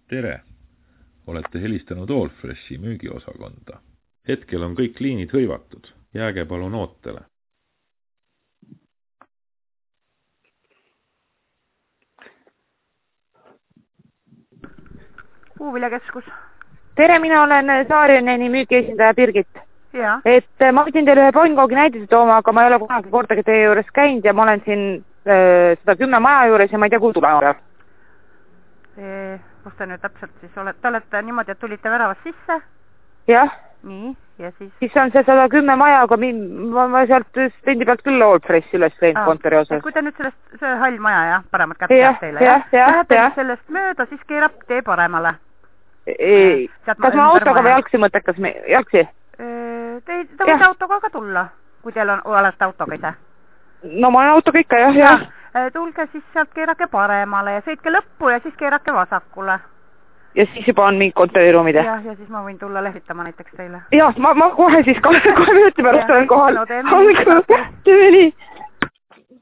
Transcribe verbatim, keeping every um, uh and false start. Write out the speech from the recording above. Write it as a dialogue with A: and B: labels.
A: Tere! Olete helistanud Allfreshi müügiosakonda. Hetkel on kõik liinid hõivatud. Jääge palun ootele.
B: Puuviljakeskus.
C: Tere, mina olen Saarioneni müügiesindaja Birgit.
B: Ja.
C: Et ma võtin teile ühe Boingoogi näidise tooma, aga ma ei ole kunagi kordagi teie juures käinud ja ma olen siin äh, seda kümne maja juures ja ma ei tea, kuhu tulema.
B: E, kus te nüüd täpselt siis olete? Te olete niimoodi, et tulite väravast sisse?
C: Jah.
B: Nii, ja siis?
C: Siis on see sada kümme maja, aga ma, ma sealt stendi pealt küll Allfresh üles läinud ah, kontori osas.
B: Kui te nüüd sellest, see hall maja, jah, paremat kätte
C: ja,
B: teile,
C: jah?
B: Ja,
C: Lähete
B: ja. Sellest mööda, siis keerab tee paremale.
C: Ei, kas ma, ma autoga või jalgsi mõttekas? Jalgsi?
B: Te, te võite autoga ka tulla, kui teil on, olete autoga ise.
C: No ma olen autoga ikka, jah, jah.
B: Ja, tulge siis sealt keerake paremale ja sõitke lõppu ja siis keerake vasakule. Ja
C: siis juba on mingi kontoriruumid, jah?
B: Ja, ja siis ma võin tulla lehvitama näiteks teile.
C: Jah, ma, ma kohe siis kahe minuti pärast olen kohal.
B: No teeme nii.
C: Teeme nii.